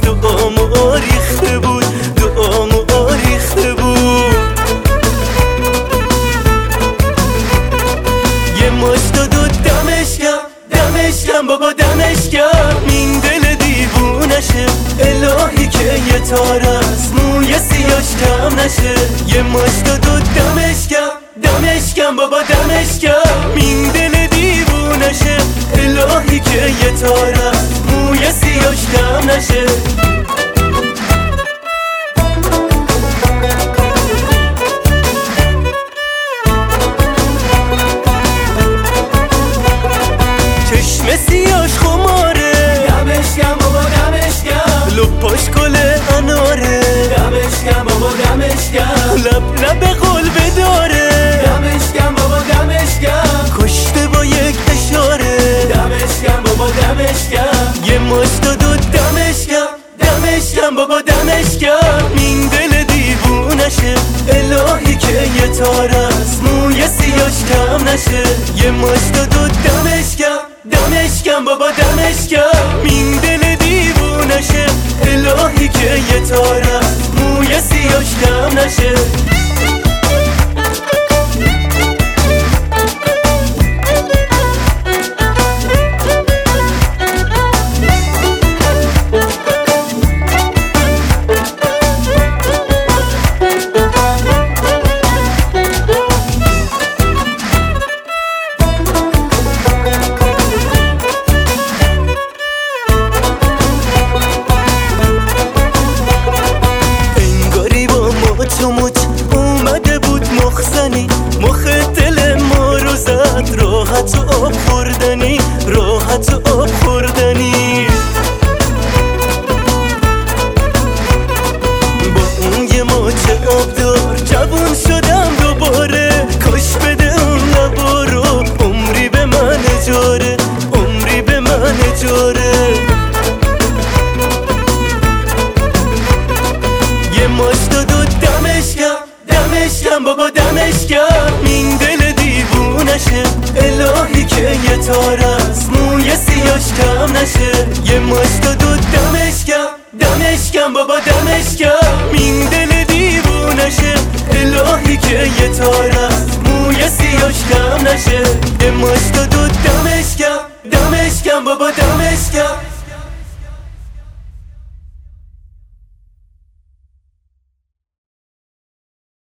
دعامو ریخته بود، دعامو ریخته بود. یه مشت و دمش کم بابا دمش کم، این دل دیوونشه الهی که یه تار از موی سیاش کم نشه. یه مشت و دمش کم بابا دمش کم، این دل دیوونشه الهی که یه تار از موی سیاش کم نشه. چشم سیاش خماره، دمش کم بابا دمش کم، لپاش گل اناره، دمش کم بابا دمش کم، لب قول بداره، دمش کم بابا دمش کم، کشته با یک اشاره. دمش کم بابا دمش کم، یه مشت و دمش کم بابا دمش کم، این دل دیوونشه الهی که یه تار از موی سیاش کم نشه. یه مشت و دمش کم بابا دمش کم، این دل دیوونشه الهی که یه تار از موی سیاش کم نشه. تو موج اومده بود مخزنی، مخ دل ما رو زد، راحت و آب خوردنی، راحت و آب خوردنی. با اون یه موج آبدار جوون شدم دوباره، کاش بده اون لبا رو عمری به من اجاره، عمری به من اجاره. یه مشت و دمش کم بابا دمش کم، این دل دیوونشه الهی که یه تار از موی سیاش کم نشه. یه مشت و دمش کم بابا دمش کم، این دل دیوونشه الهی که یه تار از موی سیاش کم نشه. یه مشت